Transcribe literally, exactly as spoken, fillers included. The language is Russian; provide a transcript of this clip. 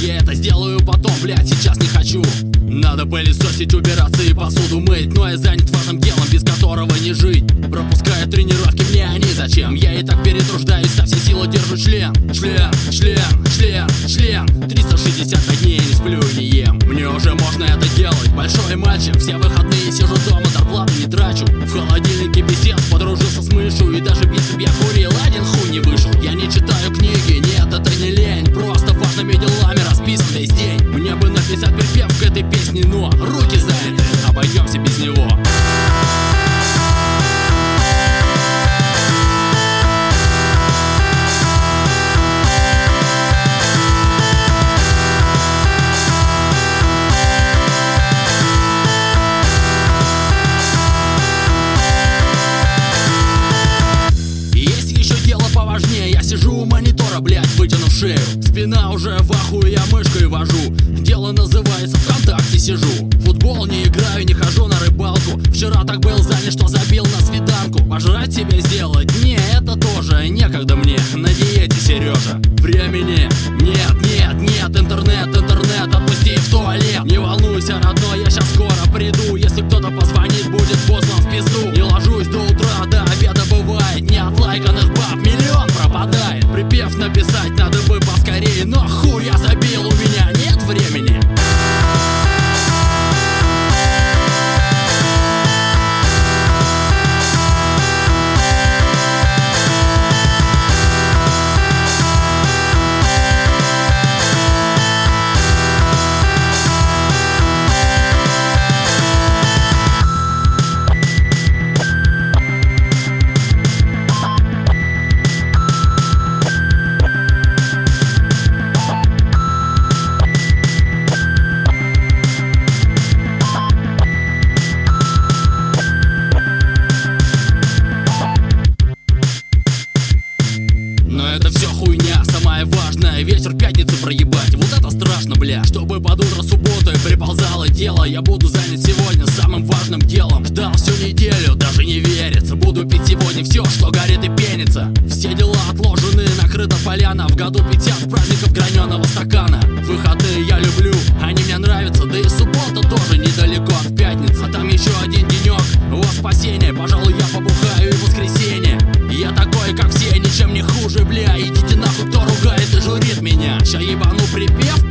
Я это сделаю потом, блядь, сейчас не хочу. Надо пылесосить, убираться и посуду мыть, но я занят важным делом, без которого не жить. Пропуская тренировки, мне они зачем? Я и так перетруждаюсь, со всей силы держу член. Член, член, член, член. триста шестьдесят пять дней не сплю и не ем. Мне уже можно это делать, большой мальчик. Все выходные сижу дома, зарплату не трачу. В холодильнике писец, подружился с мышью. И даже если б я курил, один хуй не вышел. Я не читаю книги, нет, это не лень. Просто важными делами расписан весь день. Мне бы написать припев к этой песне, но руки заняты, обойдемся без него. Я сижу у монитора, блядь, вытянув шею. Спина уже в ахуе, я мышкой вожу. Дело называется ВКонтакте сижу. Футбол не играю, не хожу на рыбалку. Вчера так был занят, что забил на свиданку. Пожрать себе сделать? Не, это тоже некогда мне. На диете, Сережа. Времени нет, нет, нет. Интернет, интернет, отпусти в туалет. Не волнуйся, родной, я сейчас скоро приду. Если кто-то позвонит, будет поздно в пизду. Не ложусь до утра, до обеда бывает. Не от лайканных баб миллион пропадает. Припев написать надо бы поскорее, но хуй я забил, у меня нет времени. Но это все хуйня, самое важное. Вечер пятницу проебать, вот это страшно, бля. Чтобы под утро субботы приползало дело. Я буду занят сегодня самым важным делом. Ждал всю неделю, даже не верится. Буду пить сегодня все, что горит и пенится. Все дела отложены, накрыта поляна. В году пятьдесят праздников граненого стакана. Выходные я люблю, они мне нравятся. Да и суббота тоже недалеко от пятницы. А там еще один денек, во спасение. Пожалуй, я побухаю и в воскресенье. Я такой, как все, ничем не хуже, бля. Идите нахуй, кто ругает и журит меня. Ща ебану припев.